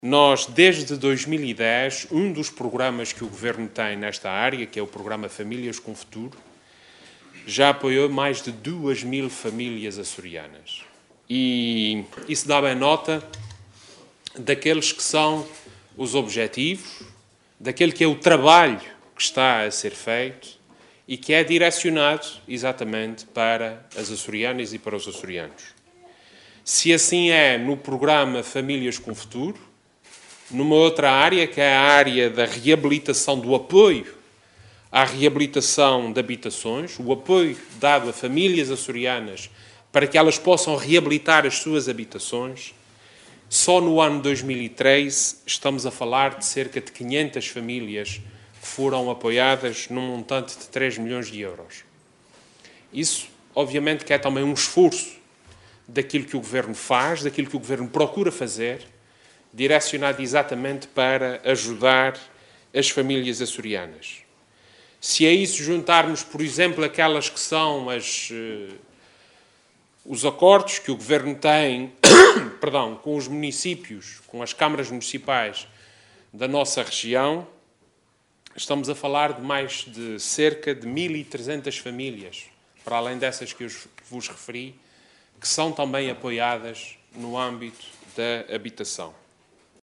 Nós, desde 2010, um dos programas que o Governo tem nesta área, que é o programa Famílias com Futuro, já apoiou mais de 2.000 famílias açorianas. E isso dá bem nota daqueles que são os objetivos, daquele que é o trabalho que está a ser feito e que é direcionado exatamente para as açorianas e para os açorianos. Se assim é no programa Famílias com Futuro, numa outra área, que é a área da reabilitação, do apoio à reabilitação de habitações, o apoio dado a famílias açorianas para que elas possam reabilitar as suas habitações, só no ano 2013 estamos a falar de cerca de 500 famílias que foram apoiadas num montante de 3 milhões de euros. Isso, obviamente, que é também um esforço daquilo que o Governo faz, daquilo que o Governo procura fazer, direcionado exatamente para ajudar as famílias açorianas. Se a isso juntarmos, por exemplo, aquelas que são os acordos que o Governo tem com os municípios, com as câmaras municipais da nossa região, estamos a falar de mais de cerca de 1.300 famílias, para além dessas que eu vos referi, que são também apoiadas no âmbito da habitação.